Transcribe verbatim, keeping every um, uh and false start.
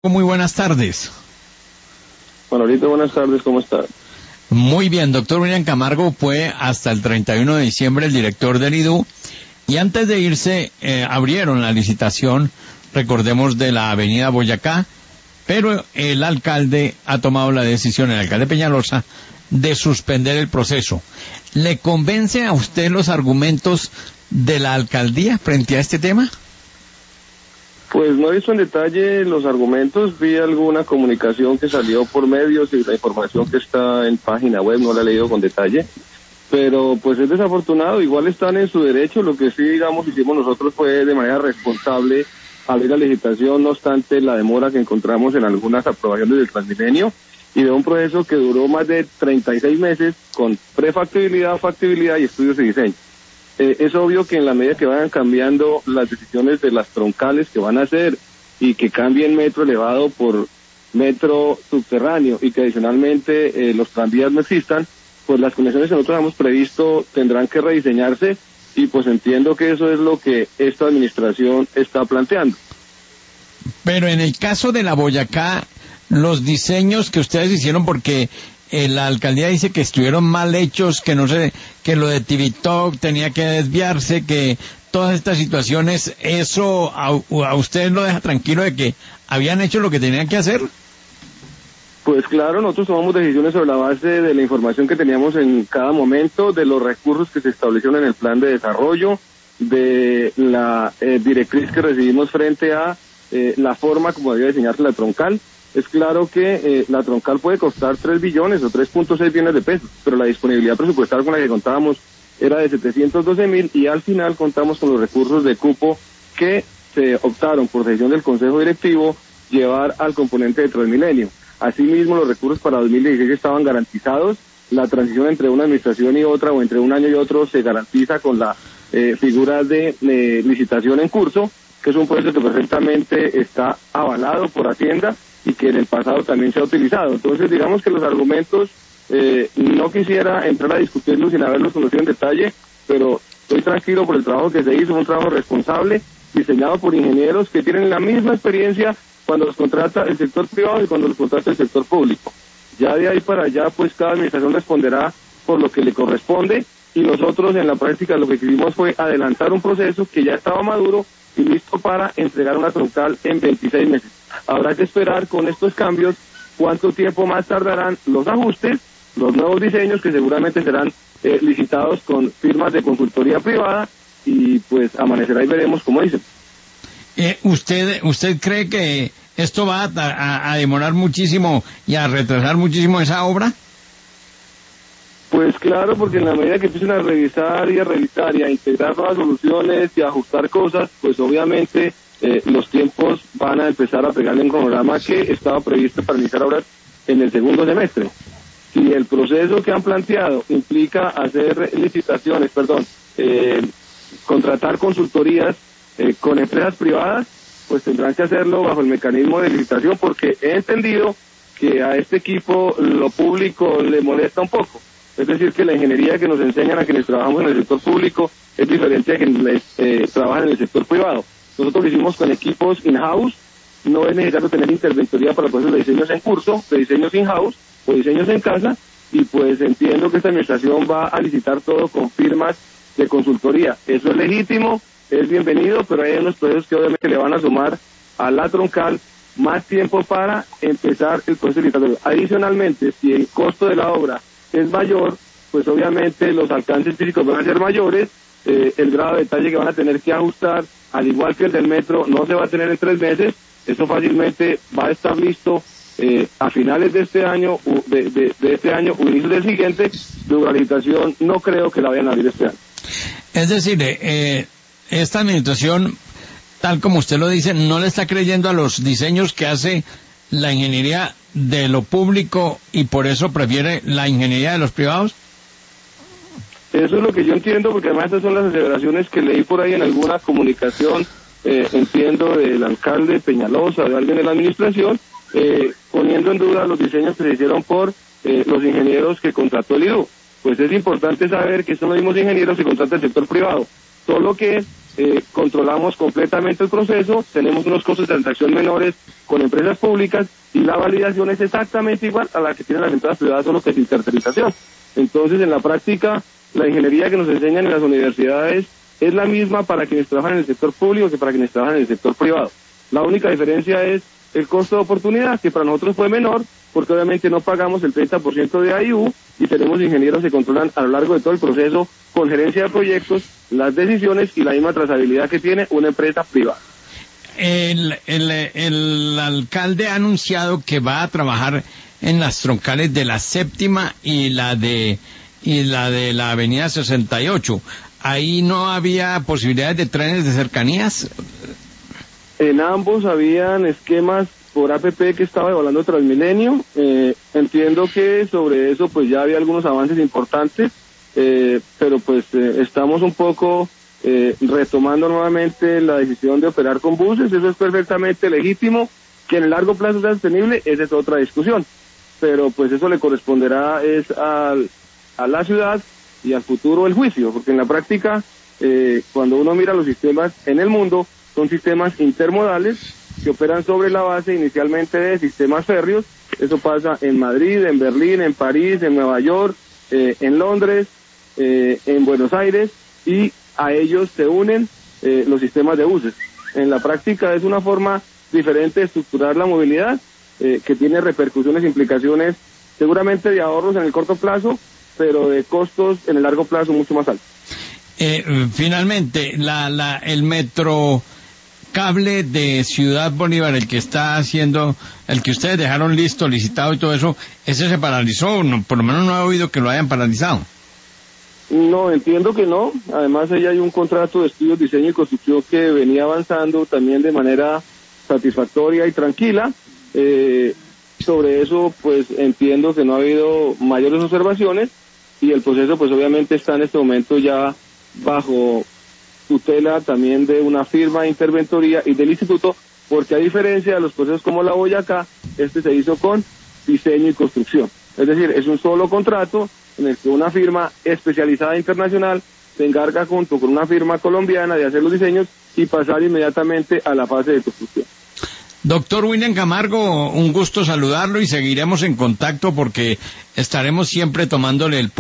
Muy buenas tardes. Manolito, buenas tardes, ¿cómo está? Muy bien, doctor William Camargo fue hasta el treinta y uno de diciembre el director del I D U y antes de irse eh, abrieron la licitación, recordemos, de la avenida Boyacá, pero el alcalde ha tomado la decisión, el alcalde Peñalosa, de suspender el proceso. ¿Le convence a usted los argumentos de la alcaldía frente a este tema? Pues no he visto en detalle los argumentos, vi alguna comunicación que salió por medios y la información que está en página web, no la he leído con detalle, pero pues es desafortunado, igual están en su derecho. Lo que sí, digamos, hicimos nosotros fue de manera responsable abrir la licitación, no obstante la demora que encontramos en algunas aprobaciones del Transmilenio y de un proceso que duró más de treinta y seis meses con prefactibilidad, factibilidad y estudios de diseño. Eh, es obvio que en la medida que vayan cambiando las decisiones de las troncales que van a hacer y que cambien metro elevado por metro subterráneo y que adicionalmente eh, los tranvías no existan, pues las conexiones que nosotros hemos previsto tendrán que rediseñarse y pues entiendo que eso es lo que esta administración está planteando. Pero en el caso de la Boyacá, los diseños que ustedes hicieron, porque Eh, la alcaldía dice que estuvieron mal hechos, que no sé, que lo de Tivitok tenía que desviarse, que todas estas situaciones, ¿eso a, a ustedes lo deja tranquilo de que habían hecho lo que tenían que hacer? Pues claro, nosotros tomamos decisiones sobre la base de la información que teníamos en cada momento, de los recursos que se establecieron en el plan de desarrollo, de la eh, directriz que recibimos frente a eh, la forma como debía diseñarse la troncal. Es claro que eh, la troncal puede costar tres billones o tres punto seis billones de pesos, pero la disponibilidad presupuestal con la que contábamos era de setecientos doce mil y al final contamos con los recursos de cupo que se optaron por decisión del Consejo Directivo llevar al componente de Transmilenio. Asimismo, los recursos para dos mil dieciséis estaban garantizados. La transición entre una administración y otra o entre un año y otro se garantiza con la eh, figura de eh, licitación en curso, que es un proceso que perfectamente está avalado por Hacienda y que en el pasado también se ha utilizado. Entonces, digamos que los argumentos, eh, no quisiera entrar a discutirlos sin haberlos conocido en detalle, pero estoy tranquilo por el trabajo que se hizo, un trabajo responsable, diseñado por ingenieros que tienen la misma experiencia cuando los contrata el sector privado y cuando los contrata el sector público. Ya de ahí para allá, pues cada administración responderá por lo que le corresponde, y nosotros en la práctica lo que hicimos fue adelantar un proceso que ya estaba maduro y listo para entregar una troncal en veintiséis meses. Habrá que esperar con estos cambios cuánto tiempo más tardarán los ajustes, los nuevos diseños que seguramente serán eh, licitados con firmas de consultoría privada y pues amanecerá y veremos cómo dicen. Eh, ¿Usted usted cree que esto va a, a, a demorar muchísimo y a retrasar muchísimo esa obra? Pues claro, porque en la medida que empiecen a revisar y a revisar y a integrar nuevas soluciones y a ajustar cosas, pues obviamente eh, los tiempos van a empezar a pegarle un cronograma que estaba previsto para iniciar ahora en el segundo semestre. Si el proceso que han planteado implica hacer licitaciones, perdón, eh, contratar consultorías eh, con empresas privadas, pues tendrán que hacerlo bajo el mecanismo de licitación, porque he entendido que a este equipo lo público le molesta un poco. Es decir, que la ingeniería que nos enseñan a quienes trabajamos en el sector público es diferente a quienes eh, trabajan en el sector privado. Nosotros lo hicimos con equipos in-house, no es necesario tener interventoría para procesos de diseños en curso, de diseños in-house o diseños en casa, y pues entiendo que esta administración va a licitar todo con firmas de consultoría. Eso es legítimo, es bienvenido, pero hay unos procesos que obviamente le van a sumar a la troncal más tiempo para empezar el proceso licitatorio. Adicionalmente, si el costo de la obra es mayor, pues obviamente los alcances físicos van a ser mayores, eh, el grado de detalle que van a tener que ajustar, al igual que el del metro, no se va a tener en tres meses, eso fácilmente va a estar listo eh, a finales de este año, de, de, de este año o inicios del siguiente. La licitación no creo que la vayan a abrir este año. Es decir, eh, esta administración, tal como usted lo dice, no le está creyendo a los diseños que hace la ingeniería de lo público y por eso prefiere la ingeniería de los privados. Eso es lo que yo entiendo, porque además estas son las aseveraciones que leí por ahí en alguna comunicación, eh, entiendo, del alcalde Peñalosa, de alguien de la administración, eh, poniendo en duda los diseños que se hicieron por eh, los ingenieros que contrató el I D U. Pues es importante saber que son los mismos ingenieros que contrata el sector privado, solo que eh, controlamos completamente el proceso, tenemos unos costos de transacción menores con empresas públicas y la validación es exactamente igual a la que tienen las empresas privadas, solo que es interterritorialización. Entonces, en la práctica, la ingeniería que nos enseñan en las universidades es la misma para quienes trabajan en el sector público que para quienes trabajan en el sector privado. La única diferencia es el costo de oportunidad, que para nosotros fue menor, porque obviamente no pagamos el treinta por ciento de A I U y tenemos ingenieros que controlan a lo largo de todo el proceso, con gerencia de proyectos, las decisiones y la misma trazabilidad que tiene una empresa privada. El, el, el alcalde ha anunciado que va a trabajar en las troncales de la séptima y la de y la de la avenida sesenta y ocho. ¿Ahí no había posibilidades de trenes de cercanías? En ambos habían esquemas por A P P que estaba evaluando Transmilenio. Eh, entiendo que sobre eso pues ya había algunos avances importantes, eh, pero pues eh, estamos un poco eh, retomando nuevamente la decisión de operar con buses. Eso es perfectamente legítimo. Que en el largo plazo sea sostenible, esa es otra discusión. Pero pues eso le corresponderá es al, a la ciudad y al futuro el juicio, porque en la práctica, eh, cuando uno mira los sistemas en el mundo, son sistemas intermodales que operan sobre la base inicialmente de sistemas férreos. Eso pasa en Madrid, en Berlín, en París, en Nueva York, eh, en Londres, eh, en Buenos Aires, y a ellos se unen eh, los sistemas de buses. En la práctica es una forma diferente de estructurar la movilidad, eh, que tiene repercusiones, implicaciones, seguramente de ahorros en el corto plazo, pero de costos en el largo plazo mucho más altos. Eh, finalmente, la, la, el metro cable de Ciudad Bolívar, el que está haciendo, el que ustedes dejaron listo, licitado y todo eso, ese se paralizó, no, por lo menos no he oído que lo hayan paralizado. No, entiendo que no. Además, ahí hay un contrato de estudios, diseño y construcción que venía avanzando también de manera satisfactoria y tranquila. Eh, sobre eso, pues entiendo que no ha habido mayores observaciones y el proceso, pues obviamente está en este momento ya bajo tutela también de una firma de interventoría y del instituto, porque a diferencia de los procesos como la Boyacá, este se hizo con diseño y construcción. Es decir, es un solo contrato en el que una firma especializada internacional se encarga junto con una firma colombiana de hacer los diseños y pasar inmediatamente a la fase de construcción. Doctor William Camargo, un gusto saludarlo y seguiremos en contacto porque estaremos siempre tomándole el